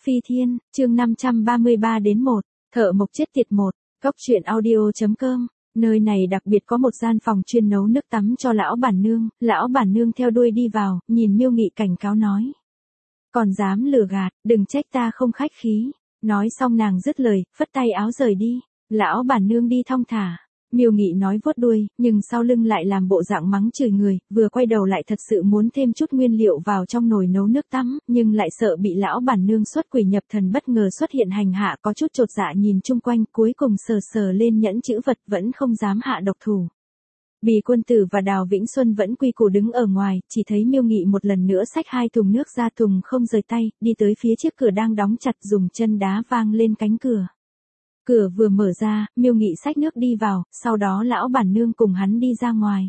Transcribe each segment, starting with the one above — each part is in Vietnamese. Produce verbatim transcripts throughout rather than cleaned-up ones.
Phi Thiên, chương năm trăm ba mươi ba đến một, thợ mộc chết tiệt một, góc truyện audio.com. Nơi này đặc biệt có một gian phòng chuyên nấu nước tắm cho lão bản nương, lão bản nương theo đuôi đi vào, nhìn Miêu Nghị cảnh cáo nói. Còn dám lừa gạt, đừng trách ta không khách khí. Nói xong nàng dứt lời, phất tay áo rời đi, lão bản nương đi thong thả. Miêu Nghị nói vuốt đuôi, nhưng sau lưng lại làm bộ dạng mắng chửi người, vừa quay đầu lại thật sự muốn thêm chút nguyên liệu vào trong nồi nấu nước tắm, nhưng lại sợ bị lão bản nương xuất quỷ nhập thần bất ngờ xuất hiện hành hạ, có chút chột dạ nhìn chung quanh, cuối cùng sờ sờ lên nhẫn chữ vật vẫn không dám hạ độc thủ. Bì Quân Tử và Đào Vĩnh Xuân vẫn quy củ đứng ở ngoài, chỉ thấy Miêu Nghị một lần nữa xách hai thùng nước ra, thùng không rời tay, đi tới phía trước cửa đang đóng chặt, dùng chân đá vang lên cánh cửa. Cửa vừa mở ra, Miêu Nghị xách nước đi vào, sau đó lão bản nương cùng hắn đi ra ngoài.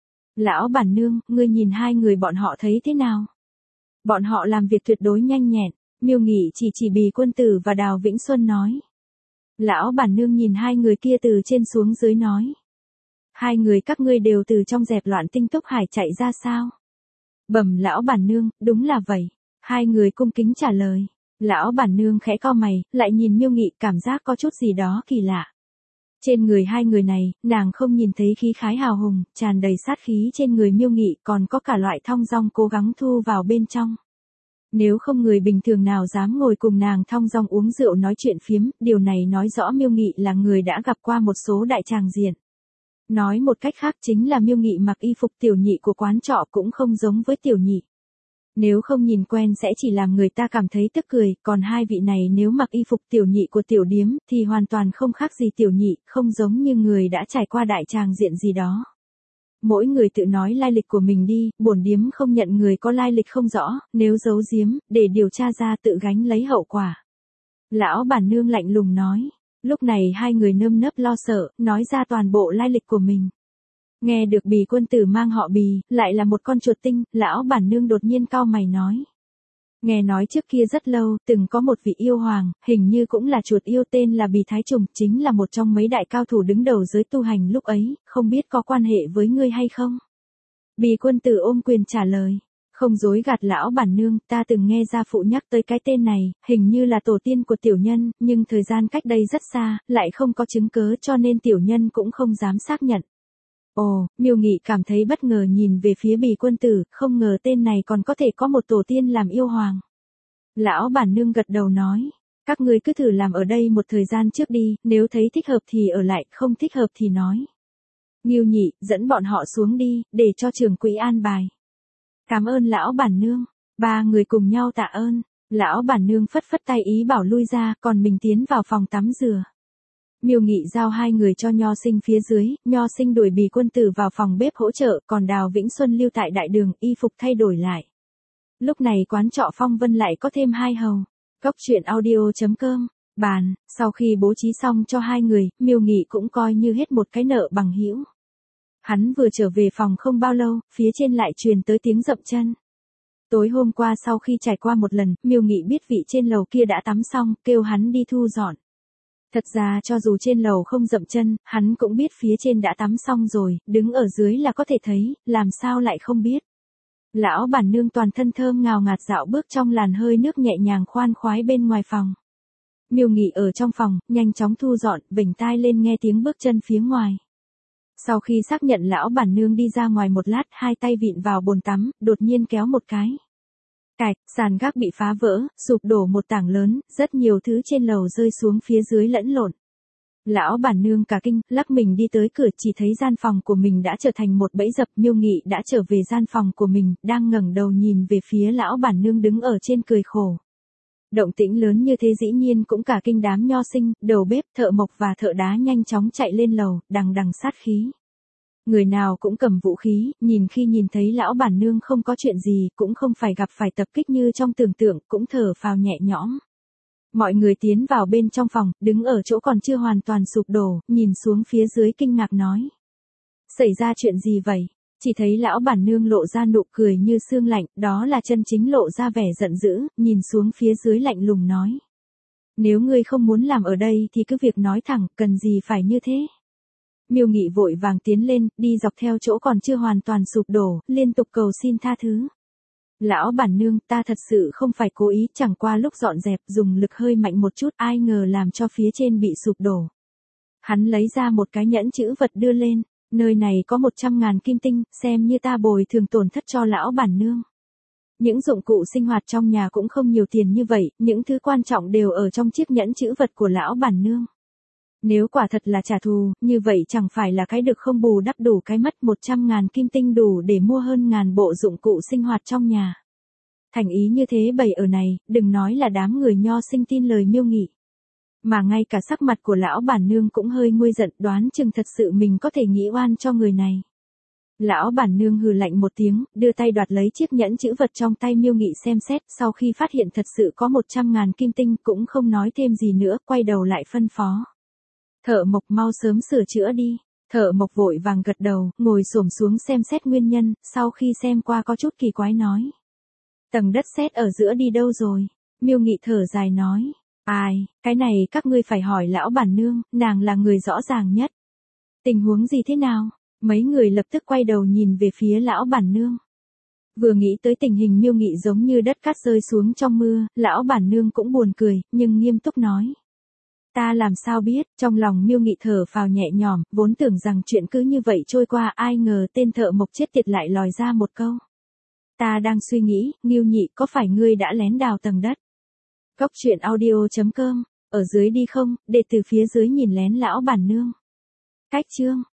Lão bản nương, ngươi nhìn hai người bọn họ thấy thế nào? Bọn họ làm việc tuyệt đối nhanh nhẹn, Miêu Nghị chỉ chỉ Bì Quân Tử và Đào Vĩnh Xuân nói. Lão bản nương nhìn hai người kia từ trên xuống dưới nói. Hai người các ngươi đều từ trong dẹp loạn Tinh Túc Hải chạy ra sao? Bẩm lão bản nương, đúng là vậy. Hai người cung kính trả lời. Lão bản nương khẽ cau mày, lại nhìn Miêu Nghị, cảm giác có chút gì đó kỳ lạ. Trên người hai người này, nàng không nhìn thấy khí khái hào hùng, tràn đầy sát khí trên người Miêu Nghị, còn có cả loại thong dong cố gắng thu vào bên trong. Nếu không người bình thường nào dám ngồi cùng nàng thong dong uống rượu nói chuyện phiếm, điều này nói rõ Miêu Nghị là người đã gặp qua một số đại tràng diện. Nói một cách khác chính là Miêu Nghị mặc y phục tiểu nhị của quán trọ cũng không giống với tiểu nhị. Nếu không nhìn quen sẽ chỉ làm người ta cảm thấy tức cười, còn hai vị này nếu mặc y phục tiểu nhị của tiểu điếm thì hoàn toàn không khác gì tiểu nhị, không giống như người đã trải qua đại tràng diện gì đó. Mỗi người tự nói lai lịch của mình đi, bổn điếm không nhận người có lai lịch không rõ, nếu giấu giếm, để điều tra ra tự gánh lấy hậu quả. Lão bản nương lạnh lùng nói, lúc này hai người nơm nớp lo sợ, nói ra toàn bộ lai lịch của mình. Nghe được Bì Quân Tử mang họ Bì, lại là một con chuột tinh, lão bản nương đột nhiên cau mày nói. Nghe nói trước kia rất lâu, từng có một vị yêu hoàng, hình như cũng là chuột yêu tên là Bì Thái Trùng, chính là một trong mấy đại cao thủ đứng đầu giới tu hành lúc ấy, không biết có quan hệ với ngươi hay không? Bì Quân Tử ôm quyền trả lời. Không dối gạt lão bản nương, ta từng nghe gia phụ nhắc tới cái tên này, hình như là tổ tiên của tiểu nhân, nhưng thời gian cách đây rất xa, lại không có chứng cớ cho nên tiểu nhân cũng không dám xác nhận. Ồ, Miêu Nghị cảm thấy bất ngờ nhìn về phía Bì Quân Tử, không ngờ tên này còn có thể có một tổ tiên làm yêu hoàng. Lão bản nương gật đầu nói, các ngươi cứ thử làm ở đây một thời gian trước đi, nếu thấy thích hợp thì ở lại, không thích hợp thì nói. Miêu Nhị, dẫn bọn họ xuống đi, để cho trưởng quỹ an bài. Cảm ơn lão bản nương, ba người cùng nhau tạ ơn, lão bản nương phất phất tay ý bảo lui ra, còn mình tiến vào phòng tắm rửa. Miêu Nghị giao hai người cho Nho Sinh phía dưới, Nho Sinh đuổi Bì Quân Tử vào phòng bếp hỗ trợ, còn Đào Vĩnh Xuân lưu tại đại đường, y phục thay đổi lại. Lúc này quán trọ Phong Vân lại có thêm hai hầu. Góc truyện audio.com, bàn, sau khi bố trí xong cho hai người, Miêu Nghị cũng coi như hết một cái nợ bằng hữu. Hắn vừa trở về phòng không bao lâu, phía trên lại truyền tới tiếng dậm chân. Tối hôm qua sau khi trải qua một lần, Miêu Nghị biết vị trên lầu kia đã tắm xong, kêu hắn đi thu dọn. Thật ra cho dù trên lầu không dậm chân, hắn cũng biết phía trên đã tắm xong rồi, đứng ở dưới là có thể thấy, làm sao lại không biết. Lão bản nương toàn thân thơm ngào ngạt dạo bước trong làn hơi nước nhẹ nhàng khoan khoái bên ngoài phòng. Miêu Nghị ở trong phòng, nhanh chóng thu dọn, vểnh tai lên nghe tiếng bước chân phía ngoài. Sau khi xác nhận lão bản nương đi ra ngoài một lát, hai tay vịn vào bồn tắm, đột nhiên kéo một cái. Cạch, sàn gác bị phá vỡ, sụp đổ một tảng lớn, rất nhiều thứ trên lầu rơi xuống phía dưới lẫn lộn. Lão bản nương cả kinh, lắc mình đi tới cửa, chỉ thấy gian phòng của mình đã trở thành một bẫy dập. Miêu Nghị đã trở về gian phòng của mình, đang ngẩng đầu nhìn về phía lão bản nương đứng ở trên cười khổ. Động tĩnh lớn như thế dĩ nhiên cũng cả kinh đám Nho Sinh, đầu bếp, thợ mộc và thợ đá nhanh chóng chạy lên lầu, đằng đằng sát khí. Người nào cũng cầm vũ khí, nhìn khi nhìn thấy lão bản nương không có chuyện gì, cũng không phải gặp phải tập kích như trong tưởng tượng, cũng thở phào nhẹ nhõm. Mọi người tiến vào bên trong phòng, đứng ở chỗ còn chưa hoàn toàn sụp đổ, nhìn xuống phía dưới kinh ngạc nói. Xảy ra chuyện gì vậy? Chỉ thấy lão bản nương lộ ra nụ cười như sương lạnh, đó là chân chính lộ ra vẻ giận dữ, nhìn xuống phía dưới lạnh lùng nói. Nếu ngươi không muốn làm ở đây thì cứ việc nói thẳng, cần gì phải như thế? Miêu Nghị vội vàng tiến lên, đi dọc theo chỗ còn chưa hoàn toàn sụp đổ, liên tục cầu xin tha thứ. Lão bản nương, ta thật sự không phải cố ý, chẳng qua lúc dọn dẹp dùng lực hơi mạnh một chút, ai ngờ làm cho phía trên bị sụp đổ. Hắn lấy ra một cái nhẫn chữ vật đưa lên, nơi này có một trăm ngàn kim tinh, xem như ta bồi thường tổn thất cho lão bản nương. Những dụng cụ sinh hoạt trong nhà cũng không nhiều tiền như vậy, những thứ quan trọng đều ở trong chiếc nhẫn chữ vật của lão bản nương. Nếu quả thật là trả thù, như vậy chẳng phải là cái được không bù đắp đủ cái mất, một trăm ngàn kim tinh đủ để mua hơn ngàn bộ dụng cụ sinh hoạt trong nhà. Thành ý như thế bày ở này, đừng nói là đám người nho sinh tin lời Miêu Nghị. Mà ngay cả sắc mặt của lão bản nương cũng hơi nguôi giận, đoán chừng thật sự mình có thể nghĩ oan cho người này. Lão bản nương hừ lạnh một tiếng, đưa tay đoạt lấy chiếc nhẫn chữ vật trong tay Miêu Nghị xem xét, sau khi phát hiện thật sự có một trăm ngàn kim tinh cũng không nói thêm gì nữa, quay đầu lại phân phó. Thợ mộc mau sớm sửa chữa đi. Thợ mộc vội vàng gật đầu, ngồi xổm xuống xem xét nguyên nhân, sau khi xem qua có chút kỳ quái nói. Tầng đất sét ở giữa đi đâu rồi? Miêu Nghị thở dài nói. Ai, cái này các ngươi phải hỏi lão bản nương, nàng là người rõ ràng nhất. Tình huống gì thế nào? Mấy người lập tức quay đầu nhìn về phía lão bản nương. Vừa nghĩ tới tình hình Miêu Nghị giống như đất cát rơi xuống trong mưa, lão bản nương cũng buồn cười, nhưng nghiêm túc nói. Ta làm sao biết, trong lòng Miêu Nghị thở phào nhẹ nhõm, vốn tưởng rằng chuyện cứ như vậy trôi qua, ai ngờ tên thợ mộc chết tiệt lại lòi ra một câu. Ta đang suy nghĩ, Ngưu Nhị, có phải ngươi đã lén đào tầng đất? Cốc truyện audio chấm com, ở dưới đi không, để từ phía dưới nhìn lén lão bản nương. Cách chương